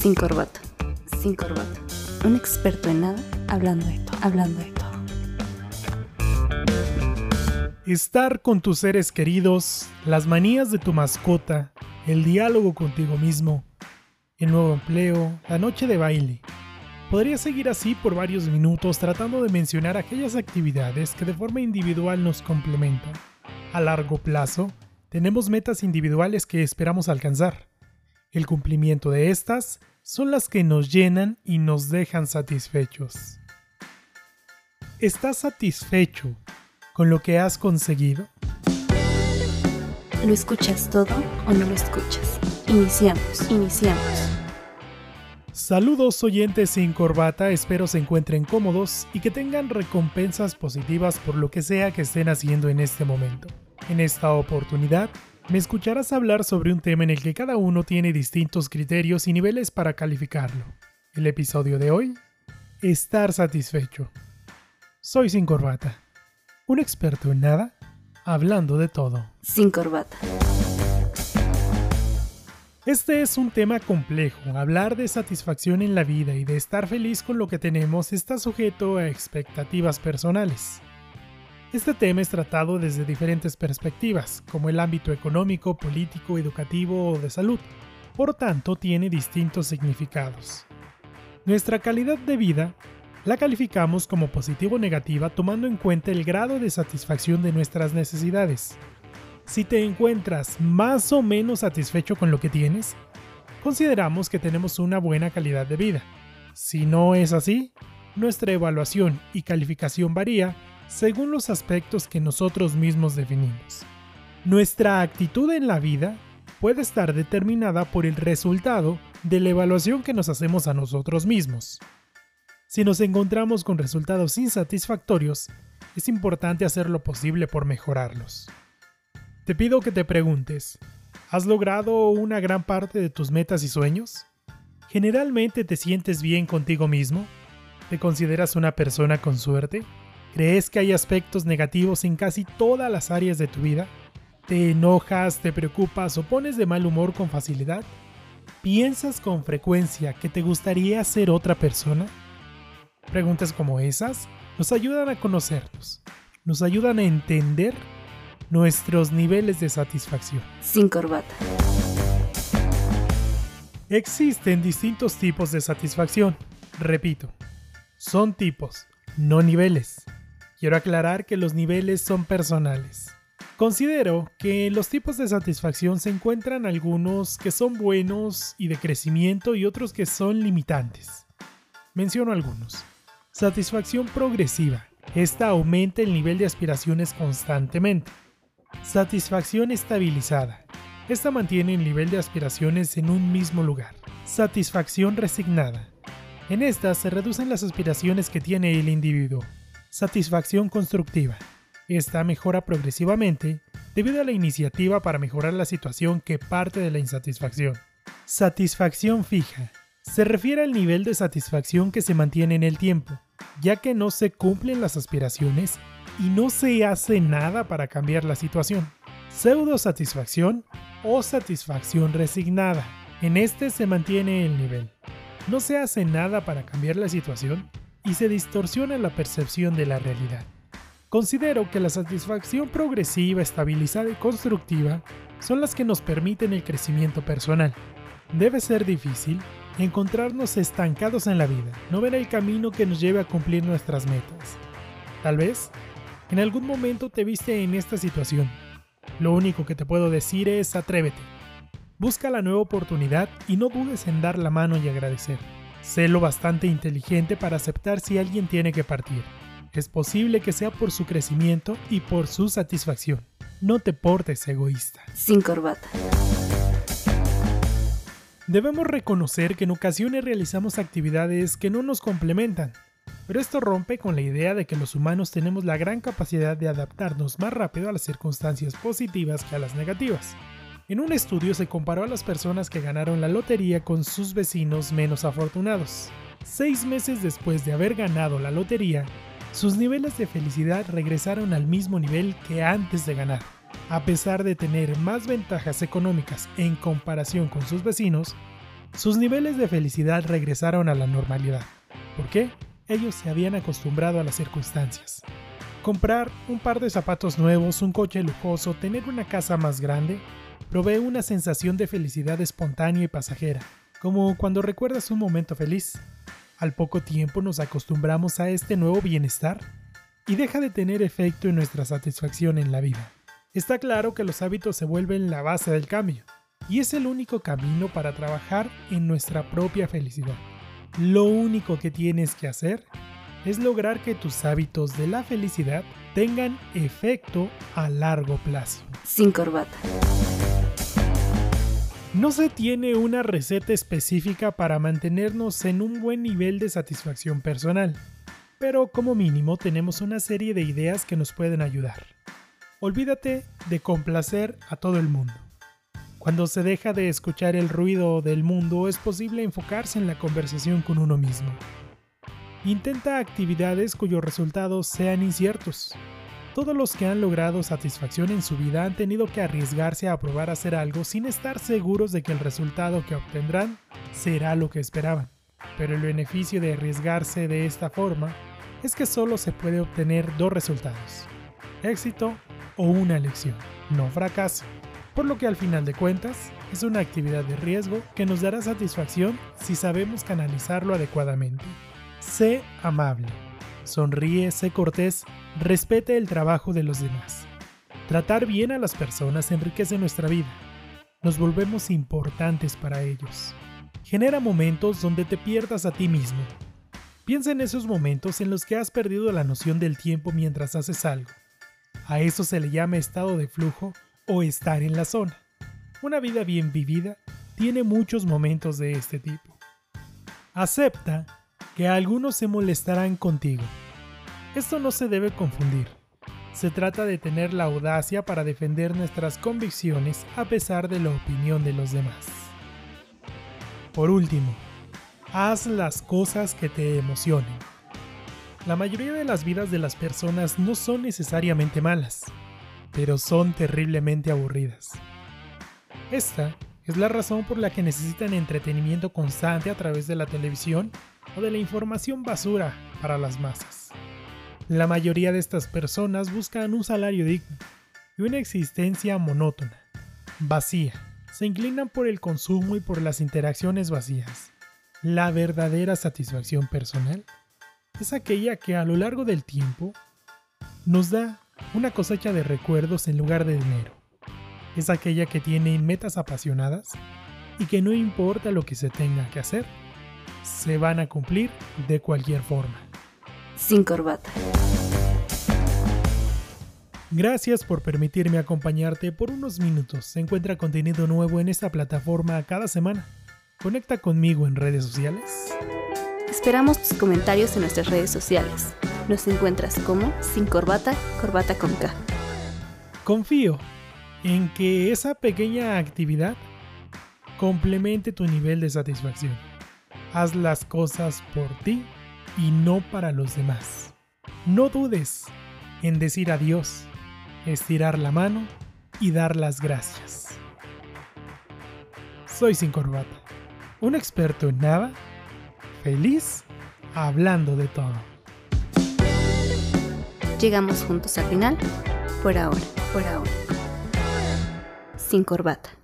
Sin corbata. Sin corbata. Un experto en nada, hablando de todo. Estar con tus seres queridos, las manías de tu mascota, el diálogo contigo mismo, el nuevo empleo, la noche de baile. Podría seguir así por varios minutos tratando de mencionar aquellas actividades que de forma individual nos complementan. A largo plazo, tenemos metas individuales que esperamos alcanzar. El cumplimiento de estas son las que nos llenan y nos dejan satisfechos. ¿Estás satisfecho con lo que has conseguido? ¿Lo escuchas todo o no lo escuchas? Iniciamos. Saludos oyentes sin corbata, espero se encuentren cómodos y que tengan recompensas positivas por lo que sea que estén haciendo en este momento. En esta oportunidad, me escucharás hablar sobre un tema en el que cada uno tiene distintos criterios y niveles para calificarlo. El episodio de hoy, estar satisfecho. Soy Sin Corbata, un experto en nada, hablando de todo. Sin corbata. Este es un tema complejo. Hablar de satisfacción en la vida y de estar feliz con lo que tenemos está sujeto a expectativas personales. Este tema es tratado desde diferentes perspectivas, como el ámbito económico, político, educativo o de salud. Por tanto, tiene distintos significados. Nuestra calidad de vida la calificamos como positiva o negativa tomando en cuenta el grado de satisfacción de nuestras necesidades. Si te encuentras más o menos satisfecho con lo que tienes, consideramos que tenemos una buena calidad de vida. Si no es así, nuestra evaluación y calificación varía según los aspectos que nosotros mismos definimos. Nuestra actitud en la vida puede estar determinada por el resultado de la evaluación que nos hacemos a nosotros mismos. Si nos encontramos con resultados insatisfactorios, es importante hacer lo posible por mejorarlos. Te pido que te preguntes, ¿has logrado una gran parte de tus metas y sueños? ¿Generalmente te sientes bien contigo mismo? ¿Te consideras una persona con suerte? ¿Crees que hay aspectos negativos en casi todas las áreas de tu vida? ¿Te enojas, te preocupas o pones de mal humor con facilidad? ¿Piensas con frecuencia que te gustaría ser otra persona? Preguntas como esas nos ayudan a conocernos, nos ayudan a entender nuestros niveles de satisfacción. Sin corbata. Existen distintos tipos de satisfacción. Repito, son tipos, no niveles. Quiero aclarar que los niveles son personales. Considero que en los tipos de satisfacción se encuentran algunos que son buenos y de crecimiento y otros que son limitantes. Menciono algunos. Satisfacción progresiva. Esta aumenta el nivel de aspiraciones constantemente. Satisfacción estabilizada. Esta mantiene el nivel de aspiraciones en un mismo lugar. Satisfacción resignada. En esta se reducen las aspiraciones que tiene el individuo. Satisfacción constructiva. Esta mejora progresivamente debido a la iniciativa para mejorar la situación que parte de la insatisfacción. Satisfacción fija. Se refiere al nivel de satisfacción que se mantiene en el tiempo, ya que no se cumplen las aspiraciones y no se hace nada para cambiar la situación. Pseudo-satisfacción o satisfacción resignada. En este se mantiene el nivel. No se hace nada para cambiar la situación y se distorsiona la percepción de la realidad. Considero que la satisfacción progresiva, estabilizada y constructiva son las que nos permiten el crecimiento personal. Debe ser difícil encontrarnos estancados en la vida, no ver el camino que nos lleve a cumplir nuestras metas. Tal vez, en algún momento te viste en esta situación. Lo único que te puedo decir es atrévete. Busca la nueva oportunidad y no dudes en dar la mano y agradecer. Sé lo bastante inteligente para aceptar si alguien tiene que partir. Es posible que sea por su crecimiento y por su satisfacción. No te portes egoísta. Sin corbata. Debemos reconocer que en ocasiones realizamos actividades que no nos complementan, pero esto rompe con la idea de que los humanos tenemos la gran capacidad de adaptarnos más rápido a las circunstancias positivas que a las negativas. En un estudio se comparó a las personas que ganaron la lotería con sus vecinos menos afortunados. 6 meses después de haber ganado la lotería, sus niveles de felicidad regresaron al mismo nivel que antes de ganar. A pesar de tener más ventajas económicas en comparación con sus vecinos, Sus niveles de felicidad regresaron a la normalidad. ¿Por qué? Ellos se habían acostumbrado a las circunstancias. Comprar un par de zapatos nuevos, un coche lujoso, tener una casa más grande, provee una sensación de felicidad espontánea y pasajera, como cuando recuerdas un momento feliz. Al poco tiempo nos acostumbramos a este nuevo bienestar y deja de tener efecto en nuestra satisfacción en la vida. Está claro que los hábitos se vuelven la base del cambio, y es el único camino para trabajar en nuestra propia felicidad. Lo único que tienes que hacer es lograr que tus hábitos de la felicidad tengan efecto a largo plazo. Sin corbata. No se tiene una receta específica para mantenernos en un buen nivel de satisfacción personal, pero como mínimo tenemos una serie de ideas que nos pueden ayudar. Olvídate de complacer a todo el mundo. Cuando se deja de escuchar el ruido del mundo, es posible enfocarse en la conversación con uno mismo. Intenta actividades cuyos resultados sean inciertos. Todos los que han logrado satisfacción en su vida han tenido que arriesgarse a probar a hacer algo sin estar seguros de que el resultado que obtendrán será lo que esperaban. Pero el beneficio de arriesgarse de esta forma es que solo se puede obtener dos resultados: éxito o una elección, no fracaso. Por lo que al final de cuentas, es una actividad de riesgo que nos dará satisfacción si sabemos canalizarlo adecuadamente. Sé amable, sonríe, sé cortés, respete el trabajo de los demás. Tratar bien a las personas enriquece nuestra vida. Nos volvemos importantes para ellos. Genera momentos donde te pierdas a ti mismo. Piensa en esos momentos en los que has perdido la noción del tiempo mientras haces algo. A eso se le llama estado de flujo o estar en la zona. Una vida bien vivida tiene muchos momentos de este tipo. Acepta que algunos se molestarán contigo. Esto no se debe confundir. Se trata de tener la audacia para defender nuestras convicciones a pesar de la opinión de los demás. Por último, haz las cosas que te emocionen. La mayoría de las vidas de las personas no son necesariamente malas, pero son terriblemente aburridas. Esta es la razón por la que necesitan entretenimiento constante a través de la televisión o de la información basura para las masas. La mayoría de estas personas buscan un salario digno y una existencia monótona, vacía. Se inclinan por el consumo y por las interacciones vacías. La verdadera satisfacción personal es aquella que a lo largo del tiempo nos da una cosecha de recuerdos en lugar de dinero. Es aquella que tiene metas apasionadas y que no importa lo que se tenga que hacer, se van a cumplir de cualquier forma. Sin corbata. Gracias por permitirme acompañarte por unos minutos. Se encuentra contenido nuevo en esta plataforma cada semana. Conecta conmigo en redes sociales. Esperamos tus comentarios en nuestras redes sociales. Nos encuentras como Sin Corbata, Corbata con K. Confío en que esa pequeña actividad complemente tu nivel de satisfacción. Haz las cosas por ti y no para los demás. No dudes en decir adiós, estirar la mano y dar las gracias. Soy Sin Corbata, un experto en nada, feliz, hablando de todo. Llegamos juntos al final, por ahora. Sin corbata.